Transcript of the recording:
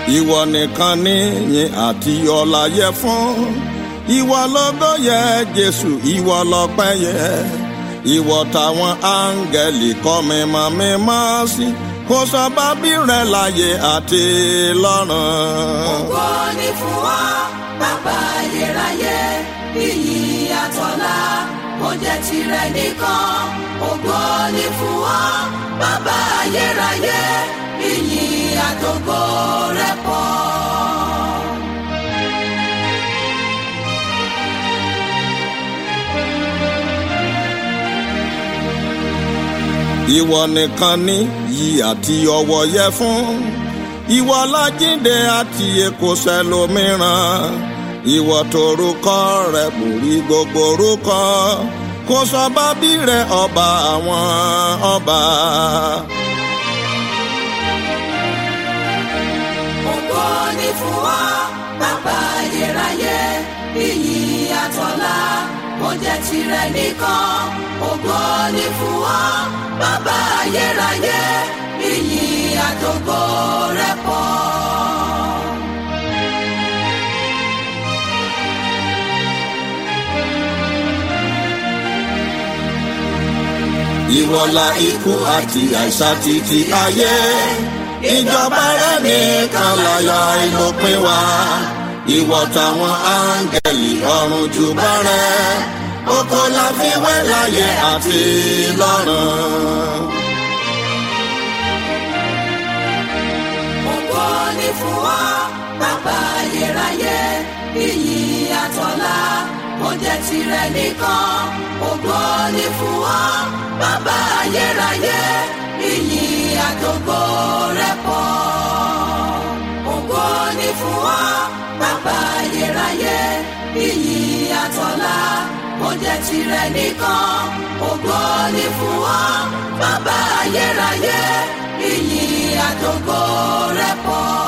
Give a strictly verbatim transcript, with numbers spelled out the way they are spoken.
ìwọ nìkan ni ìyìn àti ọlá yẹ fún. Ìwọ lógo yẹ Jésù, ìwọ lọ́pẹ́ yẹ. Ìwọ táwọn áńgẹ́lì kọ mímọ́ mímọ́ sí. Kò sábàbí rẹ̀ láyé àti lọ́run. Ògo ni fún wa, bàbá ayérayé, ìyìn àtọ́lá kò jẹ́ tirẹ̀ nìkan. Ògo ni fún wa, bàbá ayérayé, ìyìn àtògo rẹ̀ pọ̀. Ìwọ nìkan ni yìí àti ọwọ́ yẹ fún. Ìwọ lájíǹde àti èkó sẹ́lòmíràn. Ìwọ torúkọ rẹ̀ borí gbogbo orúkọ. Kò sábàbí rẹ̀ ọba àwọn ọba. Ògo ni fún wa, bàbá ayérayé, ìyìn àtọ́lá kò jẹ́ tirẹ̀ nìkan. Ògo ni fún wa, bàbá ayérayé, ìyìn àtògo rẹ̀ pọ̀. Ìwọ la ikú àti àìsàn títí ayé. Ìjọba rẹ̀ nìkan láyọ̀ ìlópin wa. Ìwọ táwọn áńgẹ́lì ọ̀run júbà rẹ̀. Oko la fi wé láyé àti lọ́run. Ògo ni fún wa, bàbá ayérayé, ìyìn àtọ́lá kò jẹ́ tirẹ̀ nìkan. Ògo ni fún wa, bàbá ayérayé, ìyìn àtògo rẹ̀ pọ̀. Ògo ni fún wa, bàbá ayérayé, ìyìn àtọ́lá kò jẹ́ tirẹ̀ nìkan. Ògo ni fún wa, bàbá ayérayé, ìyìn àtògo rẹ̀ pọ̀.